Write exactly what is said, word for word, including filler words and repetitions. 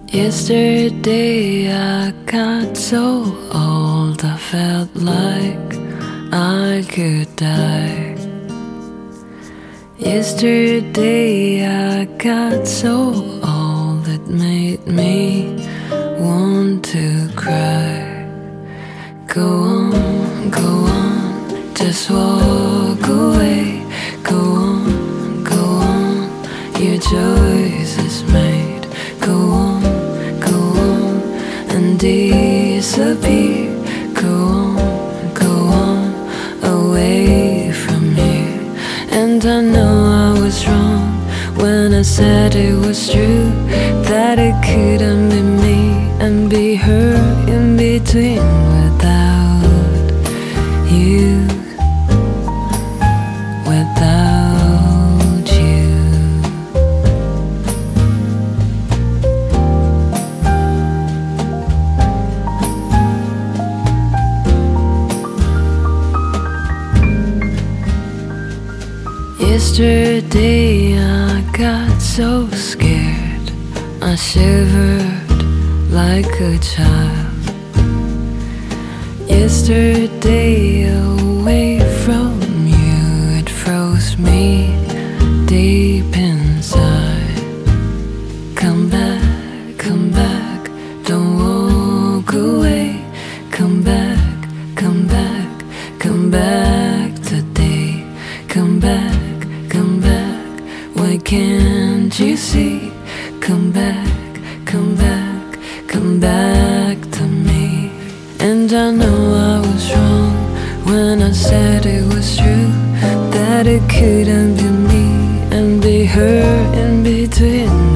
Yesterday I got so old I felt like I could die. Yesterday I got so old it made me want to cry. Go on, go on, just walk away. Go on, go on, your choice is made. Go on, go on, and disappear. Go on, go on, away from here. And I know I was wrong when I said it was true, that it couldn't be me and be her in between without you, without you. Yesterday I got so scared, I shivered like a child. Yesterday away from you, it froze me deep inside. Come back, come back, don't walk away. Come back, come back, come back today. Come back, come back, why can't you see? Come back, come back, come back to me. And I know I was wrong when I said it was true, that it couldn't be me and be her in between